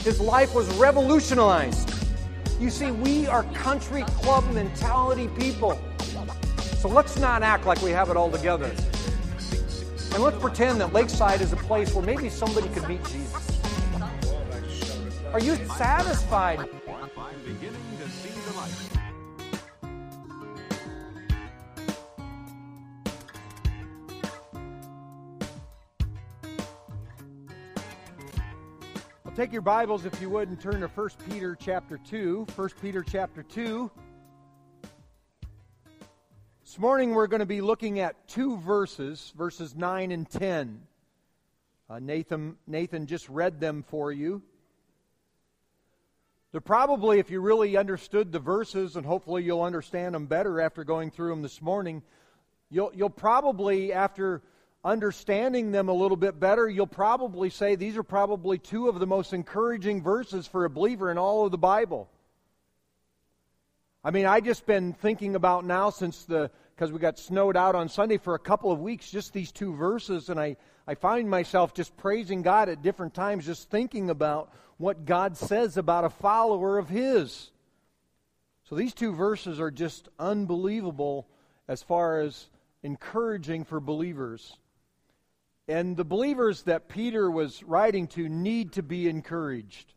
His life was revolutionized. You see, we are country club mentality people. So let's not act like we have it all together. And let's pretend that Lakeside is a place where maybe somebody could meet Jesus. Are you satisfied? I'm beginning to see the light. Take your Bibles, if you would, and turn to 1 Peter chapter 2. 1 Peter chapter 2. This morning we're going to be looking at two verses, verses 9 and 10. Nathan just read them for you. They're probably, if you really understood the verses, and hopefully you'll understand them better after going through them this morning, you'll probably, after understanding them a little bit better, you'll probably say these are probably two of the most encouraging verses for a believer in all of the Bible. I mean, I just been thinking about now because we got snowed out on Sunday for a couple of weeks, just these two verses, and I find myself just praising God at different times, just thinking about what God says about a follower of His. So these two verses are just unbelievable as far as encouraging for believers. And the believers that Peter was writing to need to be encouraged.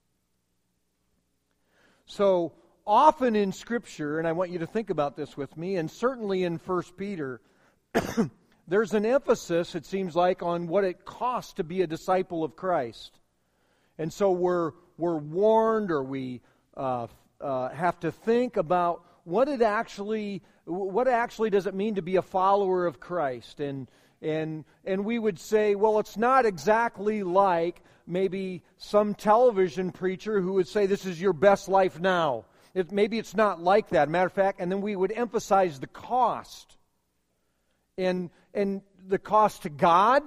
So often in Scripture, and I want you to think about this with me, and certainly in 1 Peter, there's an emphasis, it seems like, on what it costs to be a disciple of Christ. And so we're warned, or we have to think about what actually does it mean to be a follower of Christ. And we would say, well, it's not exactly like maybe some television preacher who would say this is your best life now. Maybe it's not like that. Matter of fact, and then we would emphasize the cost. And the cost to God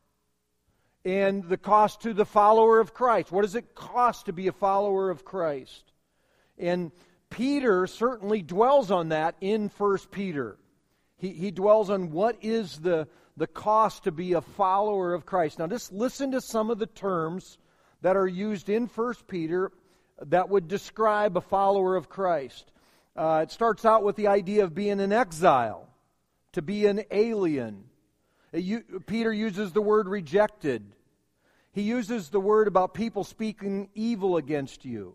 and the cost to the follower of Christ. What does it cost to be a follower of Christ? And Peter certainly dwells on that in 1 Peter. He dwells on what is the cost to be a follower of Christ. Now just listen to some of the terms that are used in 1 Peter that would describe a follower of Christ. It starts out with the idea of being an exile, to be an alien. Peter uses the word rejected. He uses the word about people speaking evil against you.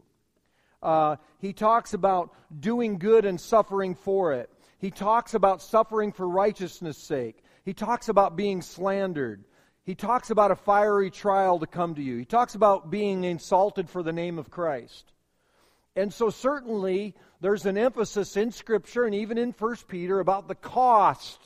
He talks about doing good and suffering for it. He talks about suffering for righteousness' sake. He talks about being slandered. He talks about a fiery trial to come to you. He talks about being insulted for the name of Christ. And so certainly there's an emphasis in Scripture and even in 1 Peter about the cost.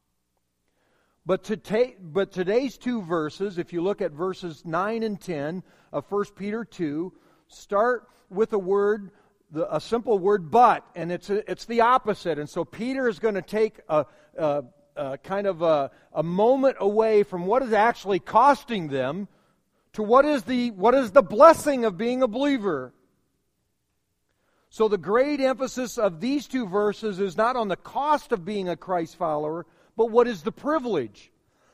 But today's two verses, if you look at verses 9 and 10 of 1 Peter 2, start with a simple word, but, and it's the opposite. And so Peter is going to take a kind of a moment away from what is actually costing them to what is the blessing of being a believer. So the great emphasis of these two verses is not on the cost of being a Christ follower, but what is the privilege?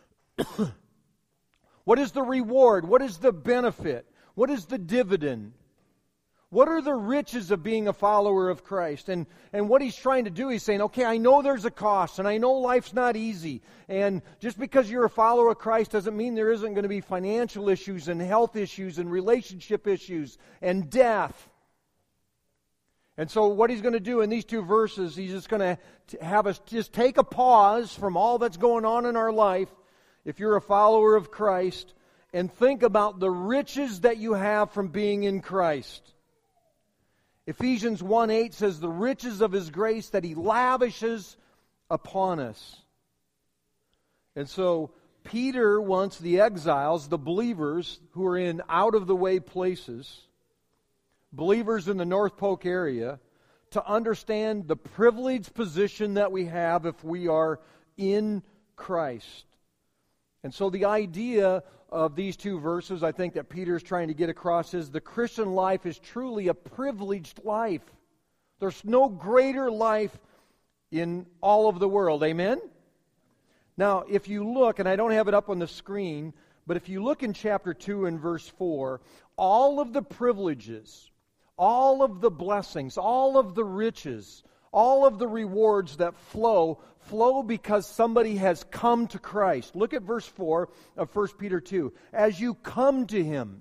What is the reward? What is the benefit? What is the dividend? What are the riches of being a follower of Christ? And what he's trying to do, he's saying, okay, I know there's a cost, and I know life's not easy. And just because you're a follower of Christ doesn't mean there isn't going to be financial issues and health issues and relationship issues and death. And so what he's going to do in these two verses, he's just going to have us just take a pause from all that's going on in our life, if you're a follower of Christ, and think about the riches that you have from being in Christ. Ephesians 1:8 says, the riches of His grace that He lavishes upon us. And so Peter wants the exiles, the believers who are in out-of-the-way places, believers in the North Polk area, to understand the privileged position that we have if we are in Christ. And so the idea of these two verses, I think that Peter is trying to get across, is the Christian life is truly a privileged life. There's no greater life in all of the world. Amen? Now, if you look, and I don't have it up on the screen, But if you look in chapter 2 and verse 4, all of the privileges, all of the blessings, all of the riches, all of the rewards that flow because somebody has come to Christ. Look at verse 4 of 1 Peter 2. As you come to Him.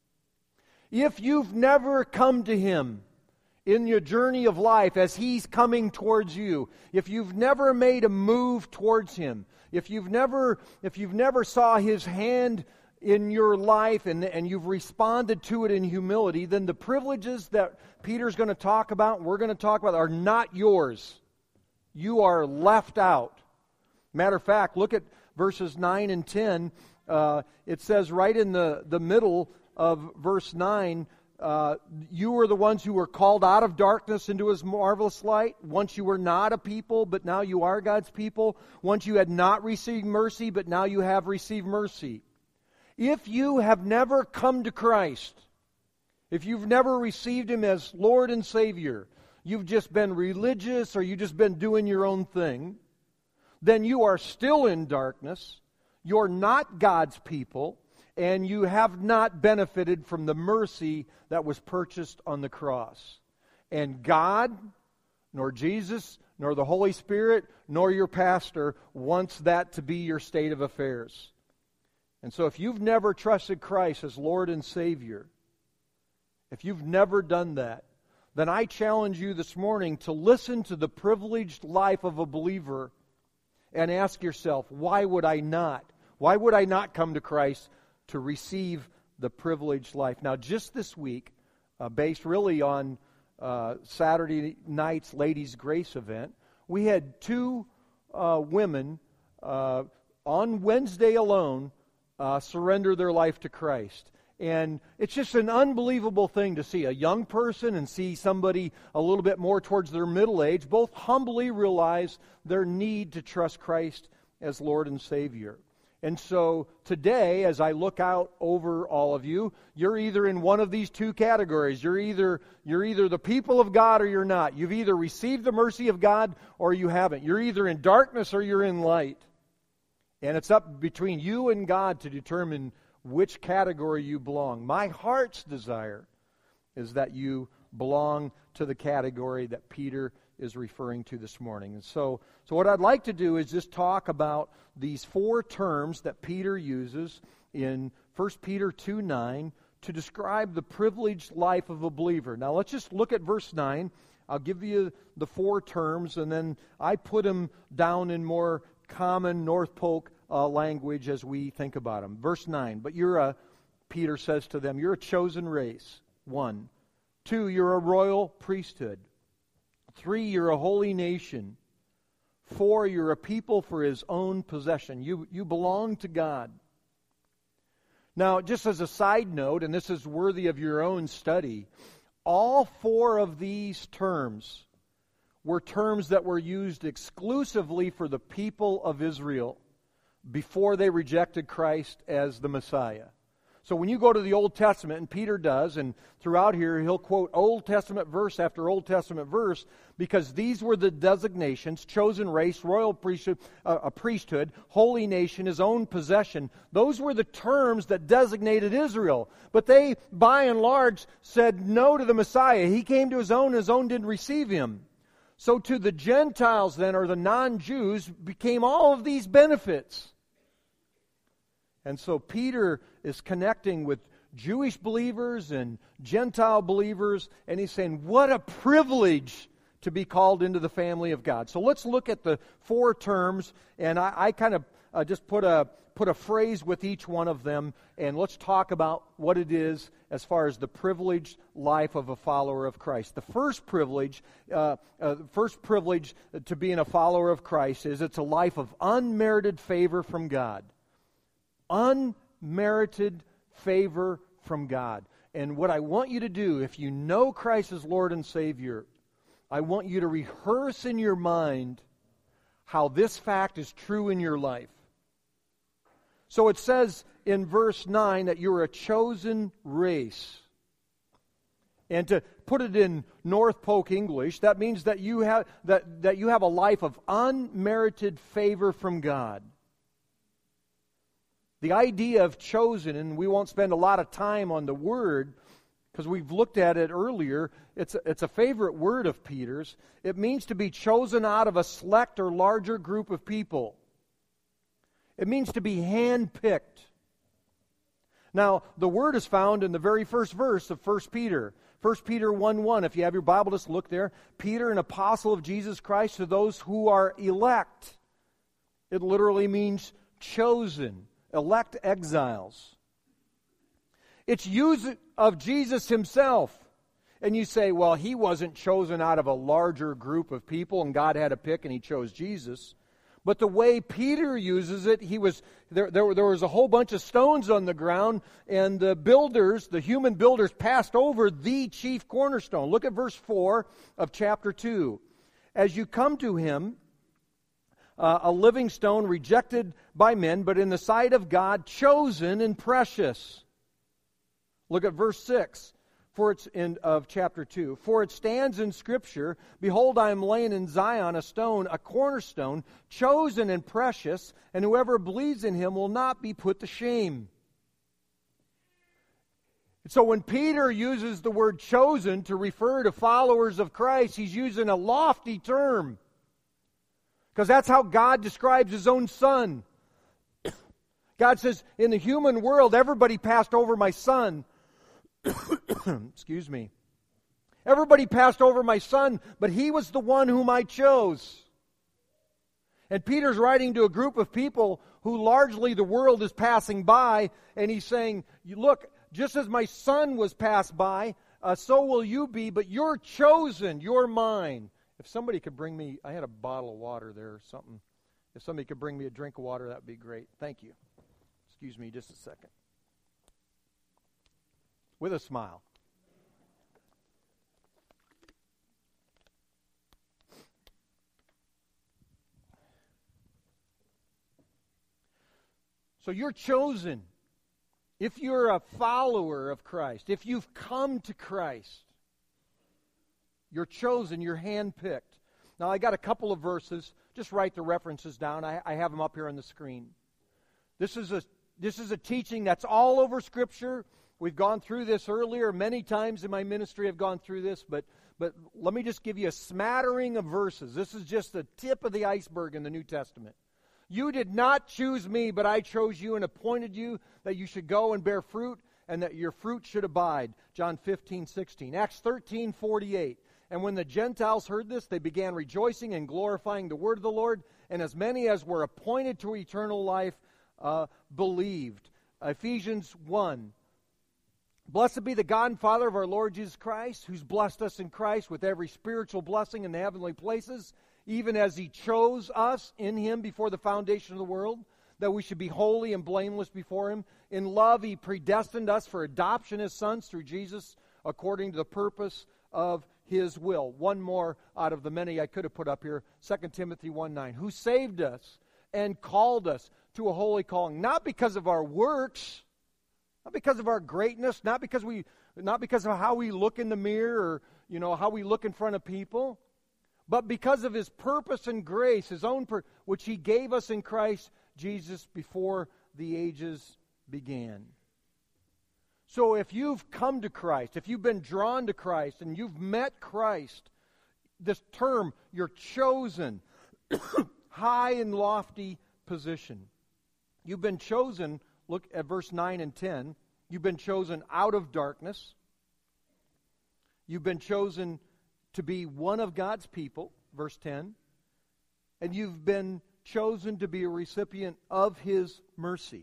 If you've never come to Him in your journey of life as He's coming towards you, if you've never made a move towards Him, if you've never saw His hand in your life and you've responded to it in humility, then the privileges that Peter's going to talk about, we're going to talk about, are not yours. You are left out. Matter of fact, look at verses 9 and 10. It says right in the middle of verse 9, you were the ones who were called out of darkness into His marvelous light. Once you were not a people, but now you are God's people. Once you had not received mercy, but now you have received mercy. If you have never come to Christ, if you've never received Him as Lord and Savior, you've just been religious or you've just been doing your own thing, then you are still in darkness, you're not God's people, and you have not benefited from the mercy that was purchased on the cross. And God, nor Jesus, nor the Holy Spirit, nor your pastor wants that to be your state of affairs. And so if you've never trusted Christ as Lord and Savior, if you've never done that, then I challenge you this morning to listen to the privileged life of a believer and ask yourself, why would I not? Why would I not come to Christ to receive the privileged life? Now, just this week, based really on Saturday night's Ladies' Grace event, we had two women on Wednesday alone surrender their life to Christ. And it's just an unbelievable thing to see a young person and see somebody a little bit more towards their middle age both humbly realize their need to trust Christ as Lord and Savior. And so today, as I look out over all of you, you're either in one of these two categories. You're either the people of God or you're not. You've either received the mercy of God or you haven't. You're either in darkness or you're in light. And it's up between you and God to determine which category you belong. My heart's desire is that you belong to the category that Peter is referring to this morning. And so what I'd like to do is just talk about these four terms that Peter uses in 1 Peter 2:9 to describe the privileged life of a believer. Now let's just look at verse 9. I'll give you the four terms, and then I put them down in more common North Polk language as we think about them. Verse 9, but Peter says to them, you're a chosen race. 1. 2, you're a royal priesthood. 3, you're a holy nation. 4, you're a people for His own possession. You belong to God. Now, just as a side note, and this is worthy of your own study, all four of these terms were terms that were used exclusively for the people of Israel before they rejected Christ as the Messiah. So when you go to the Old Testament, and Peter does, and throughout here he'll quote Old Testament verse after Old Testament verse, because these were the designations: chosen race, royal priesthood, a priesthood, holy nation, His own possession. Those were the terms that designated Israel. But they, by and large, said no to the Messiah. He came to His own didn't receive Him. So to the Gentiles then, or the non-Jews, became all of these benefits. And so Peter is connecting with Jewish believers and Gentile believers, and he's saying, what a privilege to be called into the family of God. So let's look at the four terms, and I kind of just put a phrase with each one of them, and let's talk about what it is as far as the privileged life of a follower of Christ. The first privilege to being a follower of Christ is it's a life of unmerited favor from God. Unmerited favor from God. And what I want you to do, if you know Christ as Lord and Savior, I want you to rehearse in your mind how this fact is true in your life. So it says in verse 9 that you're a chosen race. And to put it in North Polk English, that means that you have a life of unmerited favor from God. The idea of chosen, and we won't spend a lot of time on the word because we've looked at it earlier. It's a favorite word of Peter's. It means to be chosen out of a select or larger group of people. It means to be handpicked. Now, the word is found in the very first verse of 1 Peter. 1 Peter 1:1. If you have your Bible, just look there. Peter, an apostle of Jesus Christ, to those who are elect. It literally means chosen, elect exiles. It's use of Jesus himself. And you say, well, he wasn't chosen out of a larger group of people, and God had to pick, and he chose Jesus. But the way Peter uses it, there was a whole bunch of stones on the ground, and the human builders passed over the chief cornerstone. Look at verse 4 of chapter 2. As you come to him, a living stone rejected by men, but in the sight of God, chosen and precious. Look at verse 6. Of chapter 2. For it stands in Scripture, behold, I am laying in Zion a stone, a cornerstone, chosen and precious, and whoever believes in him will not be put to shame. So when Peter uses the word chosen to refer to followers of Christ, he's using a lofty term. Because that's how God describes his own Son. God says, in the human world, everybody passed over my Son. Excuse me. Everybody passed over my Son, but he was the one whom I chose. And Peter's writing to a group of people who largely the world is passing by, and he's saying, look, just as my Son was passed by, so will you be, but you're chosen, you're mine. If somebody could bring me, I had a bottle of water there or something. If somebody could bring me a drink of water, that would be great. Thank you. Excuse me just a second. With a smile. So you're chosen. If you're a follower of Christ, if you've come to Christ, you're chosen, you're handpicked. Now I got a couple of verses. Just write the references down. I have them up here on the screen. This is a teaching that's all over Scripture. We've gone through this earlier. Many times in my ministry I've gone through this, but let me just give you a smattering of verses. This is just the tip of the iceberg in the New Testament. You did not choose me, but I chose you and appointed you that you should go and bear fruit and that your fruit should abide. John 15:16. Acts 13:48. And when the Gentiles heard this, they began rejoicing and glorifying the word of the Lord, and as many as were appointed to eternal life believed. Ephesians 1. Blessed be the God and Father of our Lord Jesus Christ, who's blessed us in Christ with every spiritual blessing in the heavenly places, even as he chose us in him before the foundation of the world, that we should be holy and blameless before him. In love he predestined us for adoption as sons through Jesus, according to the purpose of his will. One more out of the many I could have put up here, 2 Timothy 1:9, who saved us and called us to a holy calling, not because of our works, not because of our greatness, not because of how we look in the mirror or how we look in front of people, but because of his purpose and grace, his own which he gave us in Christ Jesus before the ages began. So if you've come to Christ, if you've been drawn to Christ and you've met Christ, this term, you're chosen, high and lofty position. You've been chosen. Look at verse 9 and 10. You've been chosen out of darkness. You've been chosen to be one of God's people, verse 10. And you've been chosen to be a recipient of his mercy.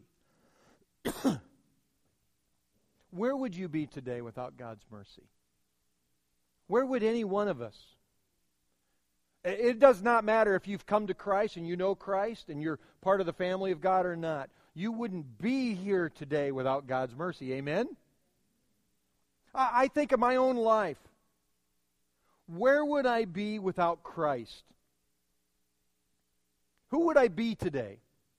Where would you be today without God's mercy? Where would any one of us? It does not matter if you've come to Christ and you know Christ and you're part of the family of God or not. You wouldn't be here today without God's mercy. Amen? I think of my own life. Where would I be without Christ? Who would I be today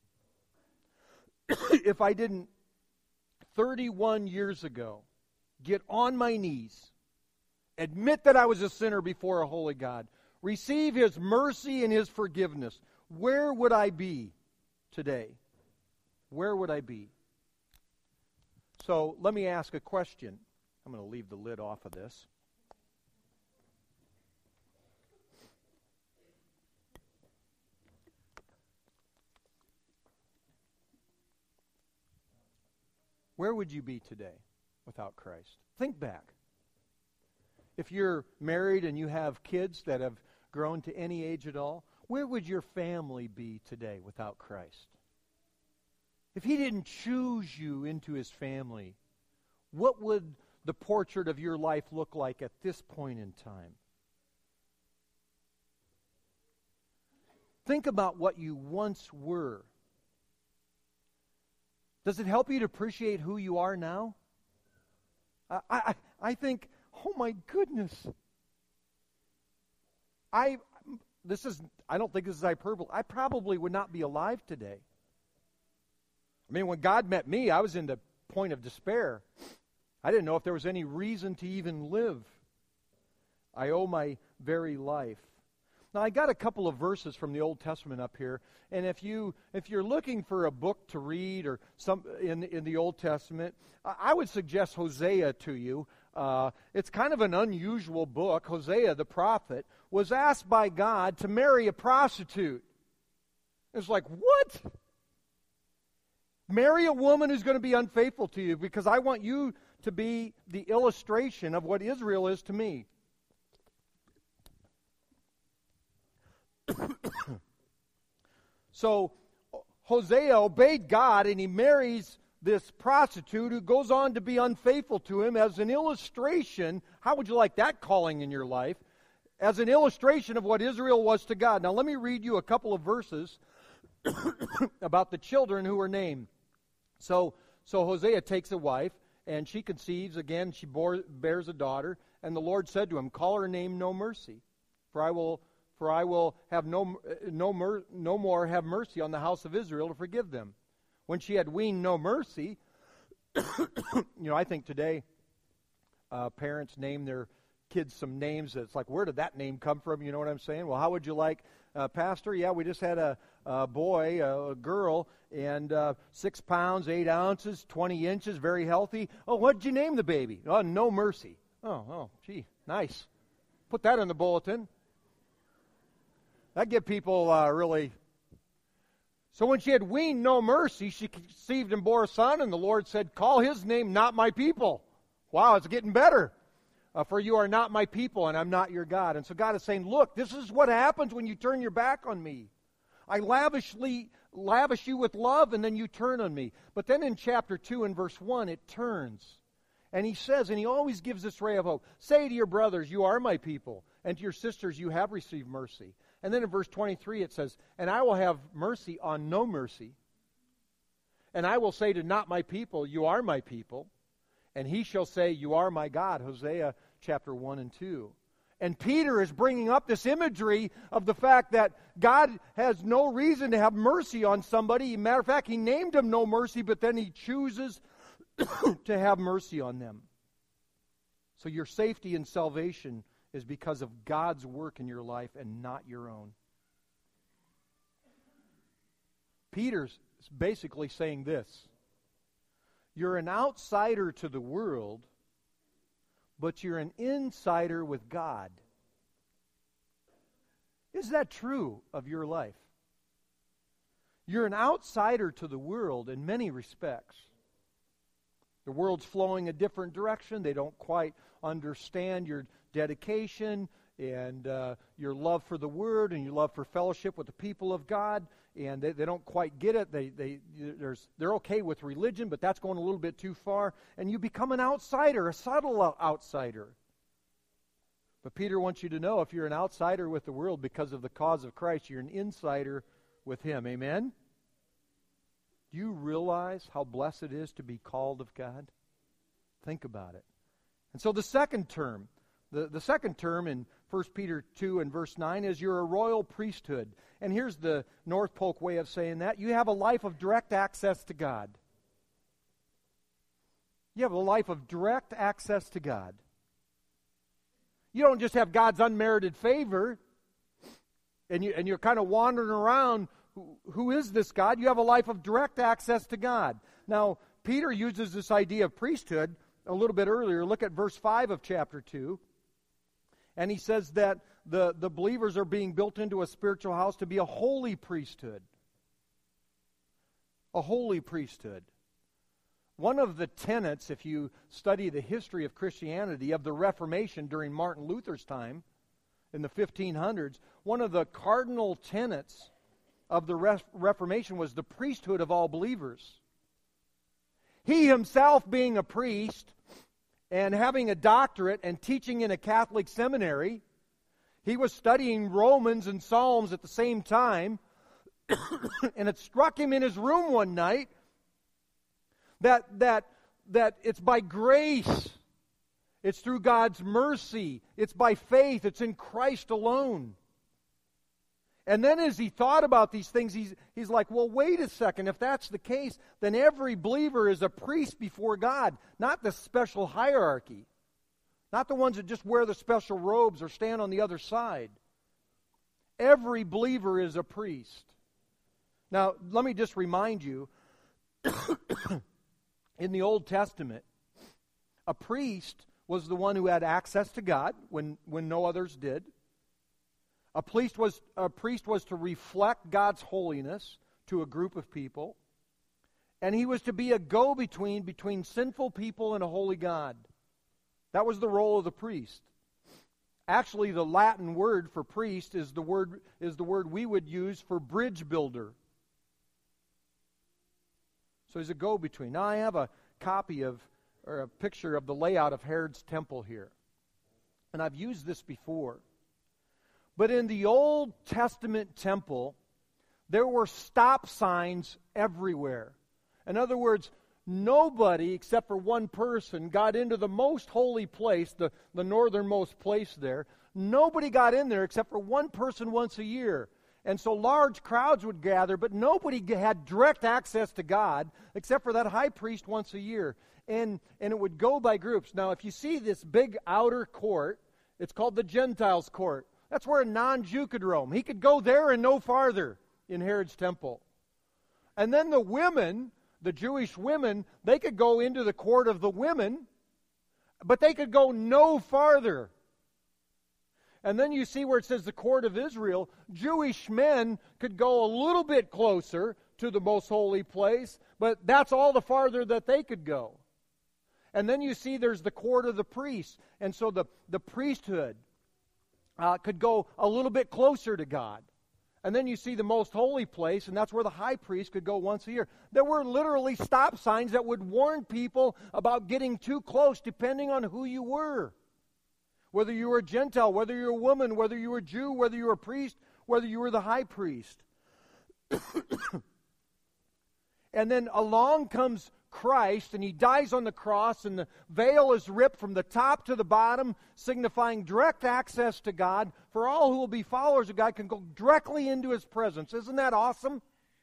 if I didn't, 31 years ago, get on my knees, admit that I was a sinner before a holy God, receive his mercy and his forgiveness? Where would I be today? where would I be? So let me ask a question. I'm going to leave the lid off of this. Where would you be today without Christ? Think back. If you're married and you have kids that have grown to any age at all, where would your family be today without Christ? If He didn't choose you into His family, what would the portrait of your life look like at this point in time? Think about what you once were. Does it help you to appreciate who you are now? I think, oh my goodness. I don't think this is hyperbole. I probably would not be alive today. I mean, when God met me, I was in the point of despair. I didn't know if there was any reason to even live. I owe my very life. Now, I got a couple of verses from the Old Testament up here, and if you're looking for a book to read or some in the Old Testament, I would suggest Hosea to you. It's kind of an unusual book. Hosea, the prophet, was asked by God to marry a prostitute. It's like, what? Marry a woman who's going to be unfaithful to you because I want you to be the illustration of what Israel is to me. So Hosea obeyed God and he marries this prostitute who goes on to be unfaithful to him as an illustration. How would you like that calling in your life? As an illustration of what Israel was to God. Now let me read you a couple of verses about the children who were named. So Hosea takes a wife and she conceives again. She bears a daughter, and the Lord said to him, "Call her name No Mercy, for I will have no more have mercy on the house of Israel to forgive them." When she had weaned no mercy, I think today parents name their kids some names that's like, where did that name come from? You know what I'm saying? Well, how would you like, Pastor? Yeah, we just had a boy, a girl, and 6 pounds, 8 ounces, 20 inches, very healthy. Oh, what did you name the baby? Oh, No Mercy. Oh, gee, nice. Put that in the bulletin. That get people really. So when she had weaned no mercy, she conceived and bore a son, and the Lord said, "Call his name Not My People." Wow, it's getting better. For you are not my people, and I'm not your God. And so God is saying, look, this is what happens when you turn your back on me. I lavish you with love, and then you turn on me. But then in chapter 2 and verse 1, it turns. And he says, and he always gives this ray of hope, "Say to your brothers, you are my people, and to your sisters, you have received mercy." And then in verse 23 it says, "And I will have mercy on no mercy. And I will say to not my people, you are my people. And he shall say, you are my God." Hosea chapter 1 and 2. And Peter is bringing up this imagery of the fact that God has no reason to have mercy on somebody. Matter of fact, he named them no mercy, but then he chooses to have mercy on them. So your safety and salvation is because of God's work in your life and not your own. Peter's basically saying this: you're an outsider to the world, but you're an insider with God. Is that true of your life? You're an outsider to the world in many respects. The world's flowing a different direction. They don't quite understand your dedication and your love for the Word and your love for fellowship with the people of God, and they don't quite get it. They're okay with religion, but that's going a little bit too far, and you become an outsider, a subtle outsider. But Peter wants you to know, if you're an outsider with the world because of the cause of Christ, you're an insider with Him. Amen? Do you realize how blessed it is to be called of God? Think about it. And so the second term, the second term in 1 Peter 2 and verse 9 is you're a royal priesthood. And here's the North Polk way of saying that. You have a life of direct access to God. You have a life of direct access to God. You don't just have God's unmerited favor and you're kind of wandering around who is this God? You have a life of direct access to God. Now, Peter uses this idea of priesthood a little bit earlier. Look at verse 5 of chapter 2. And he says that the believers are being built into a spiritual house to be a holy priesthood. A holy priesthood. One of the tenets, if you study the history of Christianity, of the Reformation during Martin Luther's time, in the 1500s, one of the cardinal tenets of the Reformation was the priesthood of all believers. He himself being a priest and having a doctorate and teaching in a Catholic seminary, he was studying Romans and Psalms at the same time, and it struck him in his room one night that it's by grace, it's through God's mercy, it's by faith, it's in Christ alone. And then as he thought about these things, he's like, well, wait a second. If that's the case, then every believer is a priest before God, not the special hierarchy, not the ones that just wear the special robes or stand on the other side. Every believer is a priest. Now, let me just remind you, in the Old Testament, a priest was the one who had access to God when no others did. A priest was to reflect God's holiness to a group of people. And he was to be a go-between between sinful people and a holy God. That was the role of the priest. Actually, the Latin word for priest is the word we would use for bridge builder. So he's a go-between. Now I have a copy of, or a picture of the layout of Herod's temple here. And I've used this before. But in the Old Testament temple, there were stop signs everywhere. In other words, nobody except for one person got into the most holy place, the northernmost place there. Nobody got in there except for one person once a year. And so large crowds would gather, but nobody had direct access to God except for that high priest once a year. And it would go by groups. Now, if you see this big outer court, it's called the Gentiles' court. That's where a non-Jew could roam. He could go there and no farther in Herod's temple. And then the women, the Jewish women, they could go into the court of the women, but they could go no farther. And then you see where it says the court of Israel, Jewish men could go a little bit closer to the most holy place, but that's all the farther that they could go. And then you see there's the court of the priests. And so the priesthood could go a little bit closer to God. And then you see the most holy place, and that's where the high priest could go once a year. There were literally stop signs that would warn people about getting too close depending on who you were. Whether you were a Gentile, whether you were a woman, whether you were a Jew, whether you were a priest, whether you were the high priest. And then along comes Christ, and he dies on the cross, and the veil is ripped from the top to the bottom, signifying direct access to God. For all who will be followers of God can go directly into his presence. Isn't that awesome?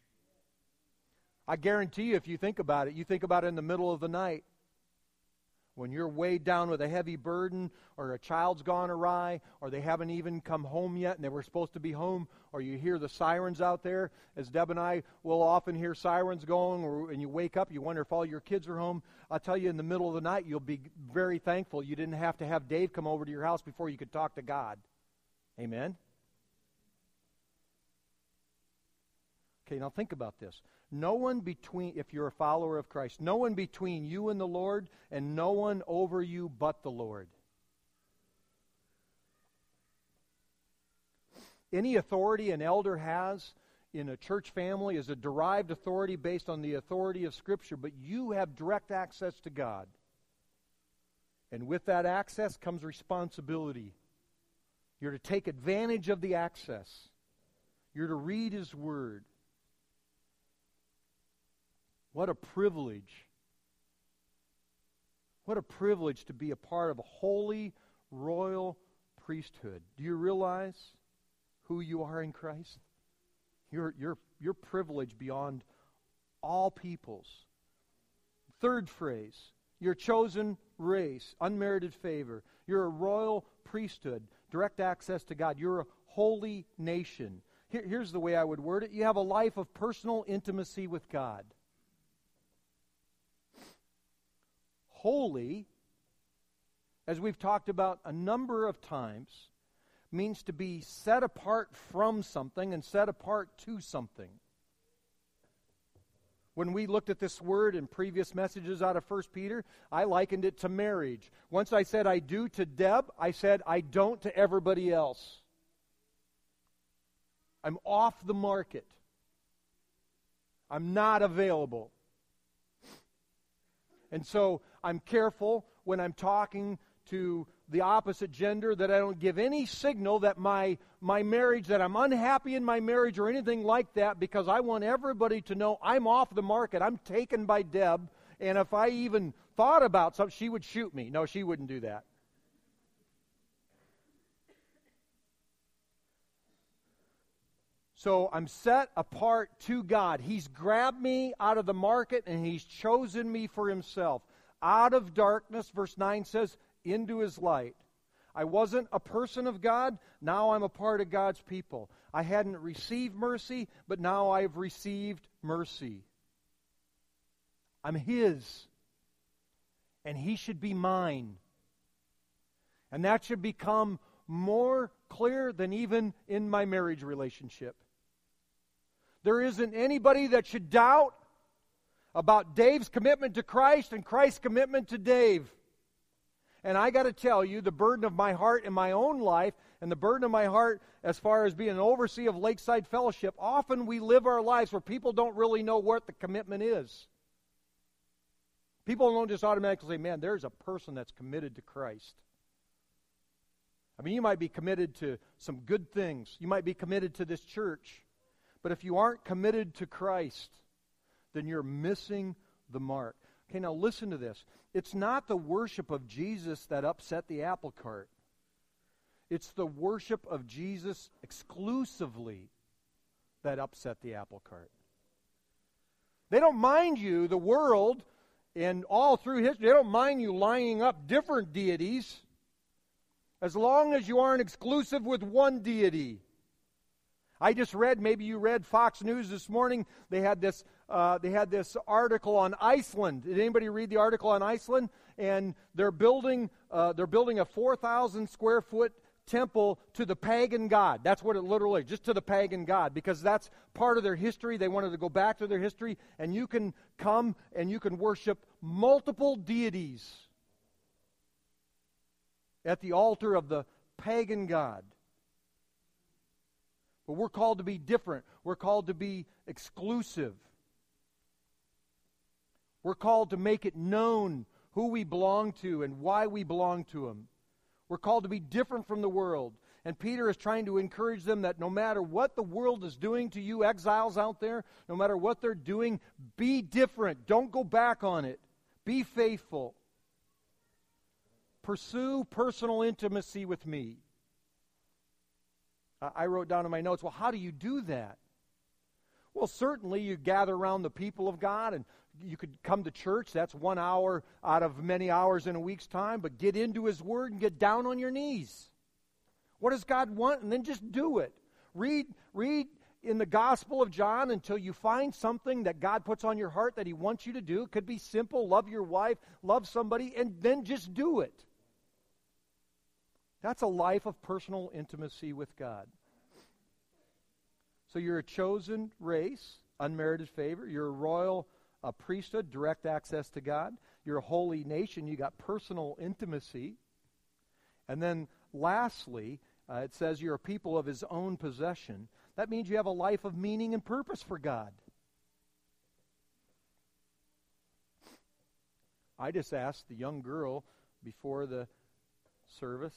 I guarantee you, if you think about it, you think about it in the middle of the night. When you're weighed down with a heavy burden, or a child's gone awry, or they haven't even come home yet and they were supposed to be home, or you hear the sirens out there, as Deb and I will often hear sirens going, and you wake up, you wonder if all your kids are home. I'll tell you, in the middle of the night, you'll be very thankful you didn't have to have Dave come over to your house before you could talk to God. Amen? Okay, now think about this. No one between, if you're a follower of Christ, no one between you and the Lord, and no one over you but the Lord. Any authority an elder has in a church family is a derived authority based on the authority of Scripture, but you have direct access to God. And with that access comes responsibility. You're to take advantage of the access. You're to read His Word. What a privilege. What a privilege to be a part of a holy, royal priesthood. Do you realize who you are in Christ? You're privileged beyond all peoples. Third phrase, your chosen race, unmerited favor. You're a royal priesthood, direct access to God. You're a holy nation. Here's the way I would word it. You have a life of personal intimacy with God. Holy, as we've talked about a number of times, means to be set apart from something and set apart to something. When we looked at this word in previous messages out of 1 Peter, I likened it to marriage. Once I said I do to Deb, I said I don't to everybody else. I'm off the market. I'm not available. And so I'm careful when I'm talking to the opposite gender that I don't give any signal that my marriage, that I'm unhappy in my marriage or anything like that, because I want everybody to know I'm off the market. I'm taken by Deb, and if I even thought about something, she would shoot me. No, she wouldn't do that. So I'm set apart to God. He's grabbed me out of the market and He's chosen me for Himself. Out of darkness, verse 9 says, into His light. I wasn't a person of God, now I'm a part of God's people. I hadn't received mercy, but now I've received mercy. I'm His, and He should be mine. And that should become more clear than even in my marriage relationship. There isn't anybody that should doubt about Dave's commitment to Christ and Christ's commitment to Dave. And I got to tell you, the burden of my heart in my own life and the burden of my heart as far as being an overseer of Lakeside Fellowship, often we live our lives where people don't really know what the commitment is. People don't just automatically say, man, there's a person that's committed to Christ. I mean, you might be committed to some good things. You might be committed to this church. But if you aren't committed to Christ, then you're missing the mark. Okay, now listen to this. It's not the worship of Jesus that upset the apple cart. It's the worship of Jesus exclusively that upset the apple cart. They don't mind you, the world, and all through history, they don't mind you lining up different deities as long as you aren't exclusive with one deity. I just read, maybe you read Fox News this morning, they had this article on Iceland. Did anybody read the article on Iceland? And they're building a 4,000 square foot temple to the pagan god. That's what it literally is, just to the pagan god, because that's part of their history. They wanted to go back to their history, and you can come and you can worship multiple deities at the altar of the pagan god. But we're called to be different. We're called to be exclusive. We're called to make it known who we belong to and why we belong to Him. We're called to be different from the world. And Peter is trying to encourage them that no matter what the world is doing to you exiles out there, no matter what they're doing, be different. Don't go back on it. Be faithful. Pursue personal intimacy with me. I wrote down in my notes, well, how do you do that? Well, certainly you gather around the people of God, and you could come to church. That's 1 hour out of many hours in a week's time, but get into His Word and get down on your knees. What does God want? And then just do it. Read in the Gospel of John until you find something that God puts on your heart that He wants you to do. It could be simple. Love your wife, love somebody, and then just do it. That's a life of personal intimacy with God. So you're a chosen race, unmerited favor. You're a royal priesthood, direct access to God. You're a holy nation. You got personal intimacy. And then lastly, it says you're a people of His own possession. That means you have a life of meaning and purpose for God. I just asked the young girl before the service.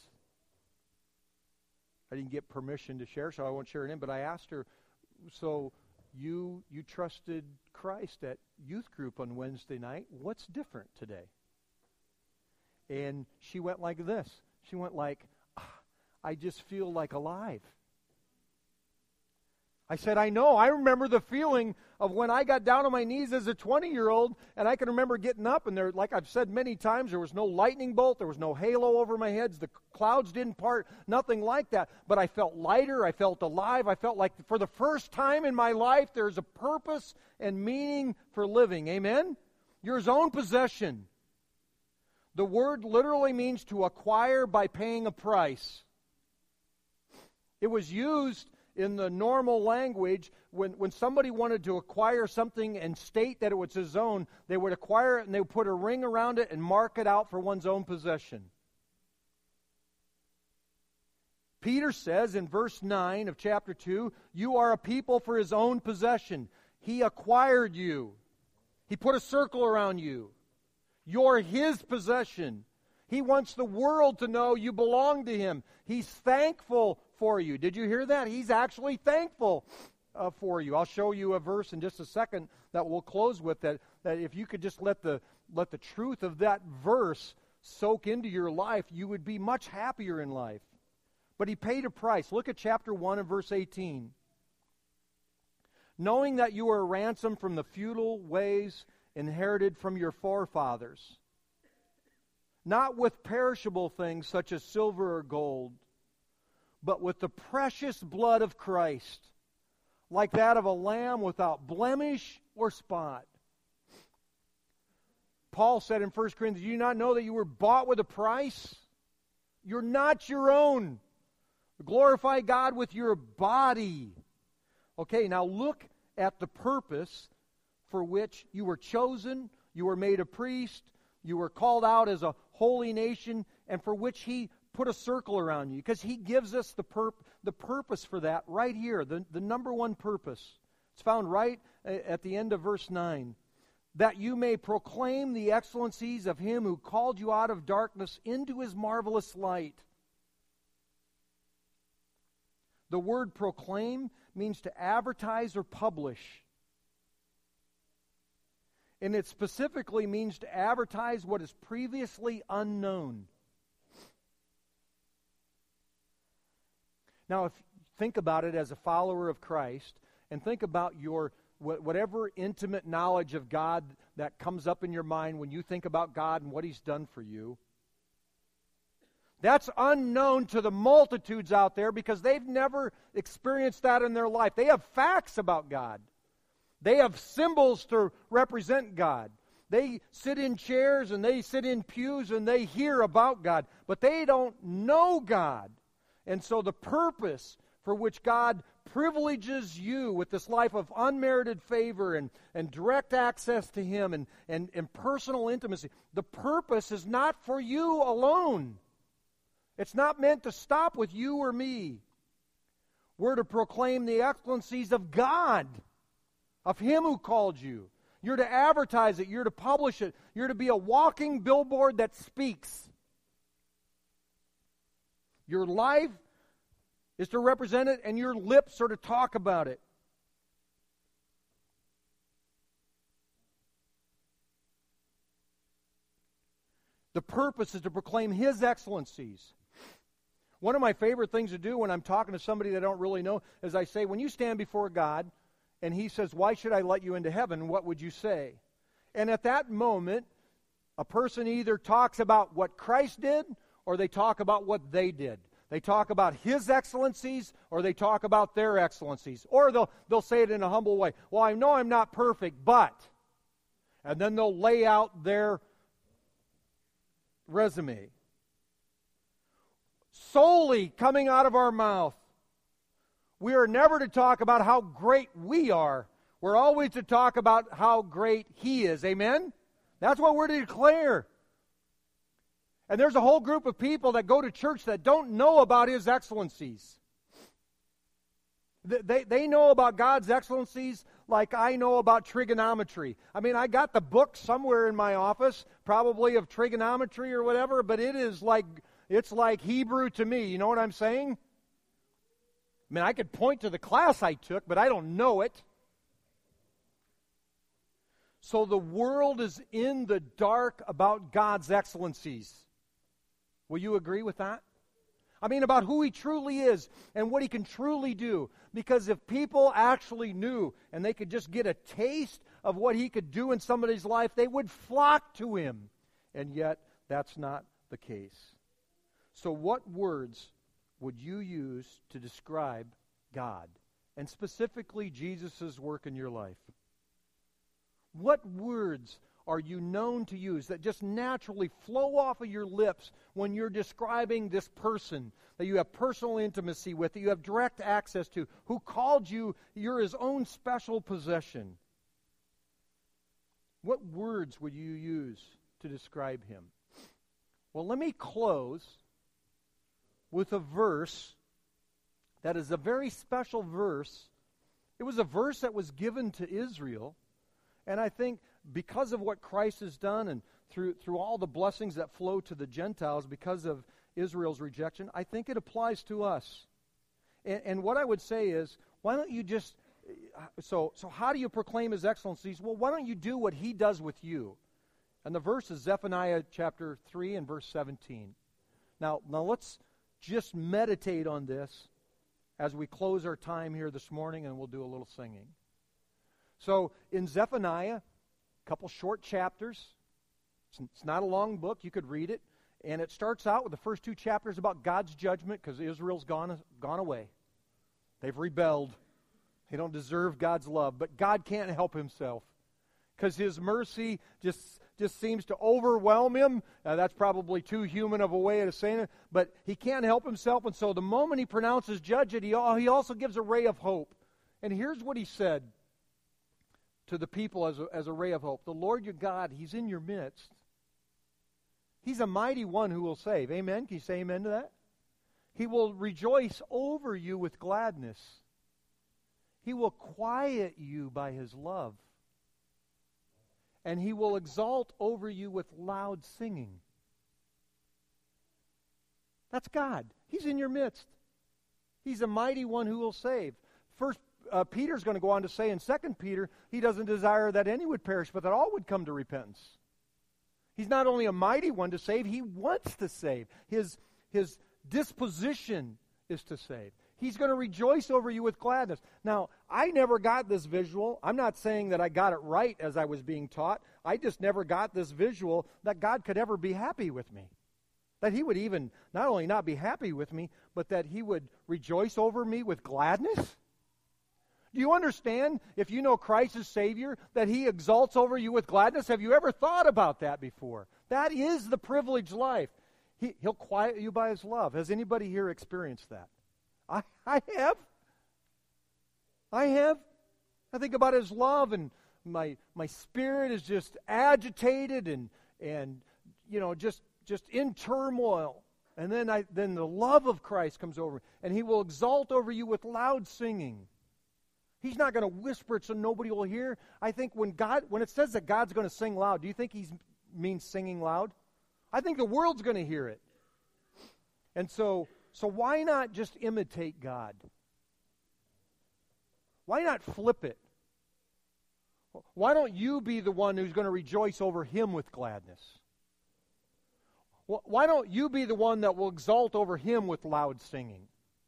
I didn't get permission to share, so I won't share her name, but I asked her, so you trusted Christ at youth group on Wednesday night. What's different today? And she went like this. She went like, I just feel like alive. I said, I know. I remember the feeling of when I got down on my knees as a 20-year-old, and I can remember getting up, and there, like I've said many times, there was no lightning bolt, there was no halo over my head, the clouds didn't part, nothing like that. But I felt lighter, I felt alive, I felt like for the first time in my life there's a purpose and meaning for living. Amen? Your own possession. The word literally means to acquire by paying a price. It was used in the normal language, when somebody wanted to acquire something and state that it was his own, they would acquire it and they would put a ring around it and mark it out for one's own possession. Peter says in verse 9 of chapter 2, you are a people for his own possession. He acquired you. He put a circle around you. You're his possession. He wants the world to know you belong to him. He's thankful for you. Did you hear that? He's actually thankful for you. I'll show you a verse in just a second that we'll close with, that if you could just let the truth of that verse soak into your life, you would be much happier in life. But he paid a price. Look at chapter 1 and verse 18. Knowing that you are ransomed from the futile ways inherited from your forefathers, not with perishable things such as silver or gold, but with the precious blood of Christ, like that of a lamb without blemish or spot. Paul said in 1 Corinthians, do you not know that you were bought with a price? You're not your own. Glorify God with your body. Okay, now look at the purpose for which you were chosen, you were made a priest, you were called out as a holy nation, and for which he put a circle around you, because he gives us the purpose for that right here, the number one purpose. It's found right at the end of verse 9. That you may proclaim the excellencies of him who called you out of darkness into his marvelous light. The word proclaim means to advertise or publish. And it specifically means to advertise what is previously unknown. Now, if you think about it as a follower of Christ, and think about your whatever intimate knowledge of God that comes up in your mind when you think about God and what he's done for you, that's unknown to the multitudes out there because they've never experienced that in their life. They have facts about God. They have symbols to represent God. They sit in chairs and they sit in pews and they hear about God, but they don't know God. And so the purpose for which God privileges you with this life of unmerited favor and direct access to him and personal intimacy, the purpose is not for you alone. It's not meant to stop with you or me. We're to proclaim the excellencies of God, of him who called you. You're to advertise it. You're to publish it. You're to be a walking billboard that speaks. Your life is to represent it, and your lips are to talk about it. The purpose is to proclaim his excellencies. One of my favorite things to do when I'm talking to somebody that I don't really know is I say, when you stand before God and he says, why should I let you into heaven? What would you say? And at that moment, a person either talks about what Christ did or they talk about what they did. They talk about his excellencies or they talk about their excellencies. Or they'll say it in a humble way. Well, I know I'm not perfect, but. And then they'll lay out their resume. Solely coming out of our mouth, we are never to talk about how great we are. We're always to talk about how great he is. Amen? That's what we're to declare. And there's a whole group of people that go to church that don't know about his excellencies. They know about God's excellencies like I know about trigonometry. I mean, I got the book somewhere in my office, probably of trigonometry or whatever, but it's like Hebrew to me. You know what I'm saying? I mean, I could point to the class I took, but I don't know it. So the world is in the dark about God's excellencies. Will you agree with that? I mean, about who He truly is and what He can truly do. Because if people actually knew and they could just get a taste of what He could do in somebody's life, they would flock to Him. And yet, that's not the case. So what words would you use to describe God, and specifically Jesus' work in your life? What words are you known to use that just naturally flow off of your lips when you're describing this person that you have personal intimacy with, that you have direct access to, who called you your His own special possession? What words would you use to describe Him? Well, let me close with a verse that is a very special verse. It was a verse that was given to Israel, and I think because of what Christ has done and through all the blessings that flow to the Gentiles because of Israel's rejection, I think it applies to us. And what I would say is, why don't you just, so how do you proclaim His excellencies? Well, why don't you do what He does with you? And the verse is Zephaniah chapter 3 and verse 17. Now let's just meditate on this as we close our time here this morning, and we'll do a little singing. So in Zephaniah, a couple short chapters. It's not a long book. You could read it. And it starts out with the first 2 chapters about God's judgment because Israel's gone away. They've rebelled. They don't deserve God's love. But God can't help Himself because His mercy just seems to overwhelm Him. That's probably too human of a way of saying it. But He can't help Himself. And so the moment He pronounces judgment, He also gives a ray of hope. And here's what He said to the people as a ray of hope. The Lord your God, He's in your midst. He's a mighty one who will save. Amen? Can you say amen to that? He will rejoice over you with gladness. He will quiet you by His love. And He will exalt over you with loud singing. That's God. He's in your midst. He's a mighty one who will save. First Peter's going to go on to say in 2 Peter, he doesn't desire that any would perish, but that all would come to repentance. He's not only a mighty one to save, He wants to save. His disposition is to save. He's going to rejoice over you with gladness. Now, I never got this visual. I'm not saying that I got it right as I was being taught. I just never got this visual that God could ever be happy with me. That He would even not only not be happy with me, but that He would rejoice over me with gladness. Do you understand, if you know Christ as Savior, that He exalts over you with gladness? Have you ever thought about that before? That is the privileged life. He'll quiet you by His love. Has anybody here experienced that? I have. I have. I think about His love, and my spirit is just agitated and you know, just in turmoil. And then the love of Christ comes over, and He will exalt over you with loud singing. He's not going to whisper it so nobody will hear. I think when it says that God's going to sing loud, do you think He means singing loud? I think the world's going to hear it. And so why not just imitate God? Why not flip it? Why don't you be the one who's going to rejoice over Him with gladness? Why don't you be the one that will exalt over Him with loud singing?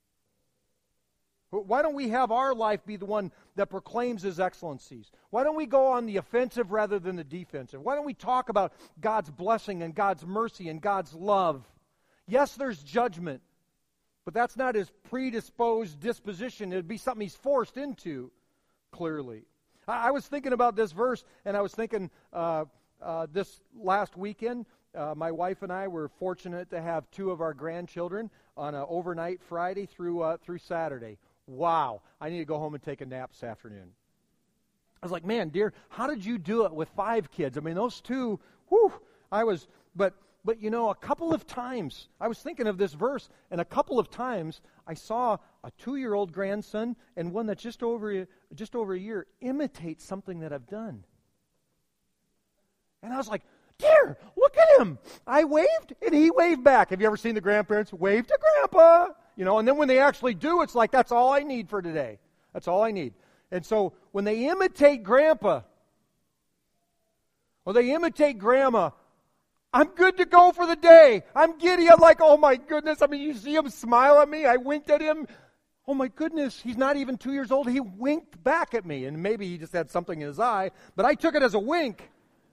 Why don't we have our life be the one that proclaims His excellencies? Why don't we go on the offensive rather than the defensive? Why don't we talk about God's blessing and God's mercy and God's love? Yes, there's judgment, but that's not His predisposed disposition. It would be something He's forced into, clearly. I was thinking about this verse, and I was thinking this last weekend, my wife and I were fortunate to have 2 of our grandchildren on an overnight Friday through Saturday. Wow, I need to go home and take a nap this afternoon. I was like, man, dear, how did you do it with 5 kids? I mean, those 2, whew, but you know, a couple of times, I was thinking of this verse, and a couple of times I saw a 2-year-old grandson and one that's just over a year imitate something that I've done. And I was like, dear, look at him. I waved, and he waved back. Have you ever seen the grandparents wave to Grandpa? You know, and then when they actually do, it's like, that's all I need for today. That's all I need. And so when they imitate Grandpa, or they imitate Grandma, I'm good to go for the day. I'm giddy. I'm like, oh my goodness. I mean, you see him smile at me. I winked at him. Oh my goodness, he's not even 2 years old. He winked back at me. And maybe he just had something in his eye, but I took it as a wink.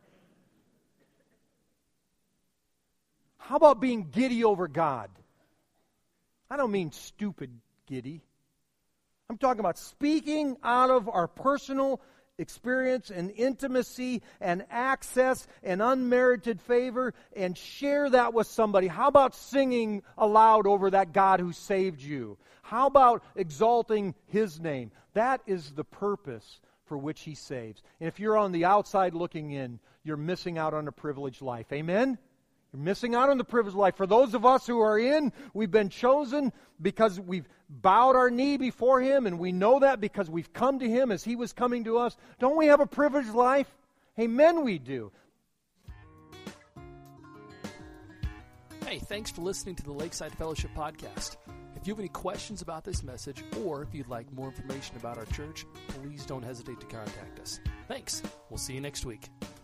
How about being giddy over God? I don't mean stupid giddy. I'm talking about speaking out of our personal experience and intimacy and access and unmerited favor and share that with somebody. How about singing aloud over that God who saved you? How about exalting His name? That is the purpose for which He saves. And if you're on the outside looking in, you're missing out on a privileged life. Amen? You're missing out on the privileged life. For those of us who are in, we've been chosen because we've bowed our knee before Him, and we know that because we've come to Him as He was coming to us. Don't we have a privileged life? Amen, we do. Hey, thanks for listening to the Lakeside Fellowship Podcast. If you have any questions about this message, or if you'd like more information about our church, please don't hesitate to contact us. Thanks. We'll see you next week.